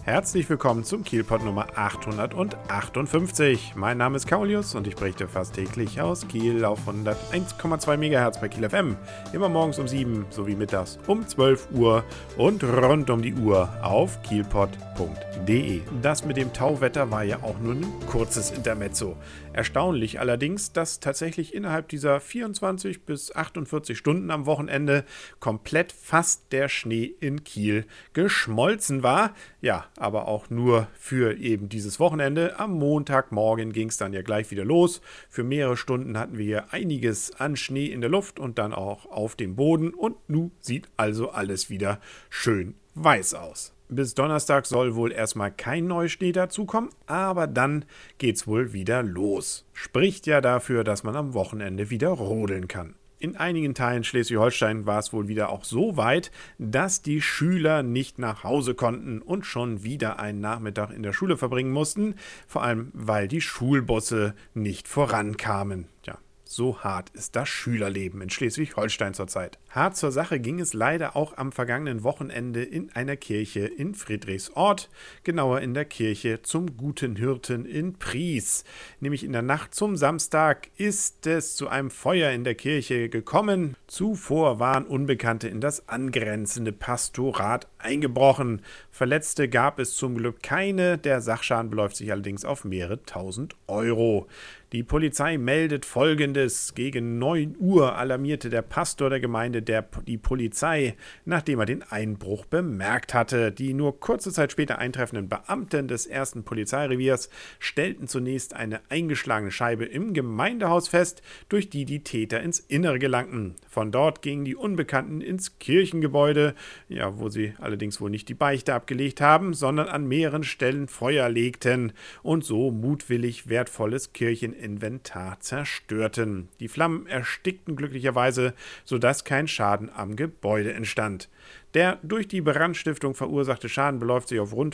Herzlich willkommen zum Kielpot Nummer 858. Mein Name ist Kaulius und ich berichte fast täglich aus Kiel auf 101,2 MHz bei Kiel FM. Immer morgens um 7 sowie mittags um 12 Uhr und rund um die Uhr auf kielpot.de. Das mit dem Tauwetter war ja auch nur ein kurzes Intermezzo. Erstaunlich allerdings, dass tatsächlich innerhalb dieser 24 bis 48 Stunden am Wochenende komplett fast der Schnee in Kiel geschmolzen war. Ja, aber auch nur für eben dieses Wochenende. Am Montagmorgen ging es dann ja gleich wieder los. Für mehrere Stunden hatten wir hier einiges an Schnee in der Luft und dann auch auf dem Boden. Und nun sieht also alles wieder schön weiß aus. Bis Donnerstag soll wohl erstmal kein Neuschnee dazukommen, aber dann geht's wohl wieder los. Spricht ja dafür, dass man am Wochenende wieder rodeln kann. In einigen Teilen Schleswig-Holstein war es wohl wieder auch so weit, dass die Schüler nicht nach Hause konnten und schon wieder einen Nachmittag in der Schule verbringen mussten, vor allem weil die Schulbusse nicht vorankamen. Ja. So hart ist das Schülerleben in Schleswig-Holstein zurzeit. Hart zur Sache ging es leider auch am vergangenen Wochenende in einer Kirche in Friedrichsort, genauer in der Kirche zum Guten Hirten in Pries. Nämlich in der Nacht zum Samstag ist es zu einem Feuer in der Kirche gekommen. Zuvor waren Unbekannte in das angrenzende Pastorat eingebrochen. Verletzte gab es zum Glück keine, der Sachschaden beläuft sich allerdings auf mehrere tausend Euro. Die Polizei meldet Folgendes. Gegen 9 Uhr alarmierte der Pastor der Gemeinde die Polizei, nachdem er den Einbruch bemerkt hatte. Die nur kurze Zeit später eintreffenden Beamten des 1. Polizeireviers stellten zunächst eine eingeschlagene Scheibe im Gemeindehaus fest, durch die die Täter ins Innere gelangten. Von dort gingen die Unbekannten ins Kirchengebäude, ja, wo sie allerdings wohl nicht die Beichte abgelegt haben, sondern an mehreren Stellen Feuer legten und so mutwillig wertvolles Kircheninventar zerstörten. Die Flammen erstickten glücklicherweise, sodass kein Schaden am Gebäude entstand. Der durch die Brandstiftung verursachte Schaden beläuft sich auf rund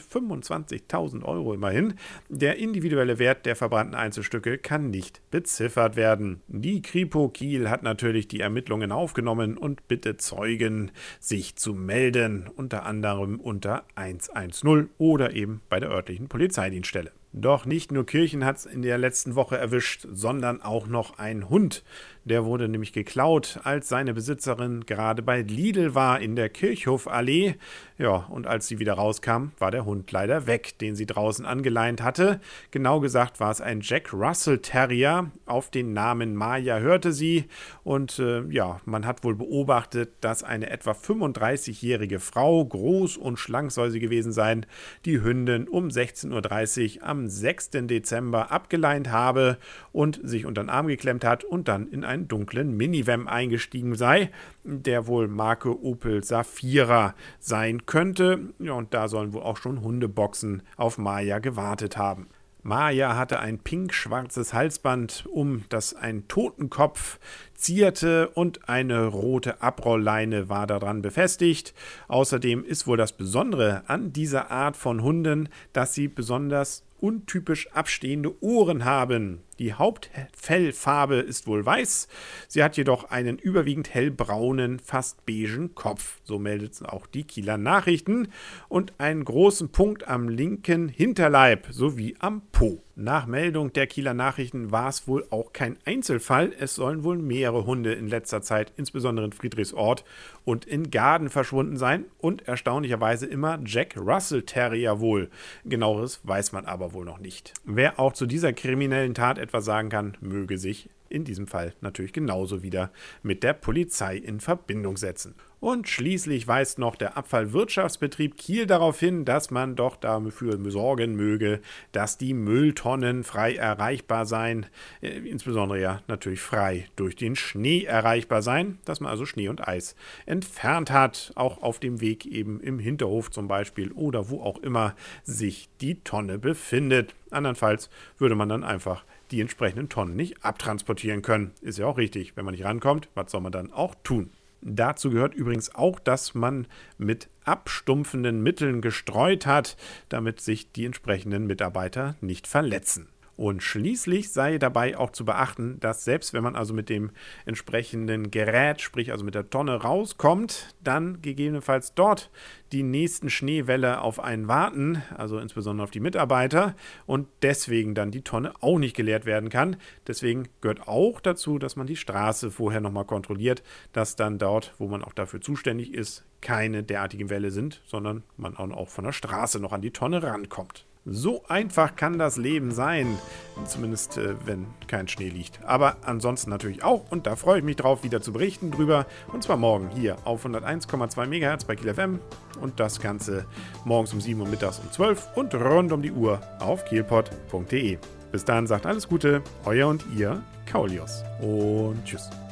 25.000 Euro immerhin. Der individuelle Wert der verbrannten Einzelstücke kann nicht beziffert werden. Die Kripo Kiel hat natürlich die Ermittlungen aufgenommen und bittet Zeugen, sich zu melden, unter anderem unter 110 oder eben bei der örtlichen Polizeidienststelle. Doch nicht nur Kirchen hat es in der letzten Woche erwischt, sondern auch noch ein Hund. Der wurde nämlich geklaut, als seine Besitzerin gerade bei Lidl war in der Kirchhofallee. Ja, und als sie wieder rauskam, war der Hund leider weg, den sie draußen angeleint hatte. Genau gesagt war es ein Jack Russell Terrier. Auf den Namen Maya hörte sie. Und man hat wohl beobachtet, dass eine etwa 35-jährige Frau, groß und schlank soll sie gewesen sein, die Hündin um 16.30 Uhr am 6. Dezember abgeleint habe und sich unter den Arm geklemmt hat und dann in einen dunklen Minivan eingestiegen sei, der wohl Marke Opel Safira sein könnte. Ja, und da sollen wohl auch schon Hundeboxen auf Maya gewartet haben. Maya hatte ein pink-schwarzes Halsband, das einen Totenkopf zierte, und eine rote Abrollleine war daran befestigt. Außerdem ist wohl das Besondere an dieser Art von Hunden, dass sie besonders untypisch abstehende Ohren haben. Die Hauptfellfarbe ist wohl weiß, sie hat jedoch einen überwiegend hellbraunen, fast beigen Kopf, so meldet auch die Kieler Nachrichten, und einen großen Punkt am linken Hinterleib sowie am Po. Nach Meldung der Kieler Nachrichten war es wohl auch kein Einzelfall, es sollen wohl mehrere Hunde in letzter Zeit, insbesondere in Friedrichsort und in Gaden, verschwunden sein und erstaunlicherweise immer Jack Russell Terrier wohl. Genaueres weiß man aber wohl noch nicht. Wer auch zu dieser kriminellen Tat etwas sagen kann, möge sich in diesem Fall natürlich genauso wieder mit der Polizei in Verbindung setzen. Und schließlich weist noch der Abfallwirtschaftsbetrieb Kiel darauf hin, dass man doch dafür sorgen möge, dass die Mülltonnen frei erreichbar seien, insbesondere ja natürlich frei durch den Schnee erreichbar seien, dass man also Schnee und Eis entfernt hat, auch auf dem Weg eben im Hinterhof zum Beispiel oder wo auch immer sich die Tonne befindet. Andernfalls würde man dann einfach die entsprechenden Tonnen nicht abtransportieren können. Ist ja auch richtig, wenn man nicht rankommt, was soll man dann auch tun? Dazu gehört übrigens auch, dass man mit abstumpfenden Mitteln gestreut hat, damit sich die entsprechenden Mitarbeiter nicht verletzen. Und schließlich sei dabei auch zu beachten, dass selbst wenn man also mit dem entsprechenden Gerät, sprich also mit der Tonne rauskommt, dann gegebenenfalls dort die nächsten Schneewelle auf einen warten, also insbesondere auf die Mitarbeiter, und deswegen dann die Tonne auch nicht geleert werden kann. Deswegen gehört auch dazu, dass man die Straße vorher nochmal kontrolliert, dass dann dort, wo man auch dafür zuständig ist, keine derartigen Welle sind, sondern man auch von der Straße noch an die Tonne rankommt. So einfach kann das Leben sein, zumindest wenn kein Schnee liegt. Aber ansonsten natürlich auch, und da freue ich mich drauf, wieder zu berichten drüber. Und zwar morgen hier auf 101,2 MHz bei Kiel FM und das Ganze morgens um 7 und mittags um 12 und rund um die Uhr auf kielpot.de. Bis dahin sagt alles Gute, euer und ihr, Kaulius. Und tschüss.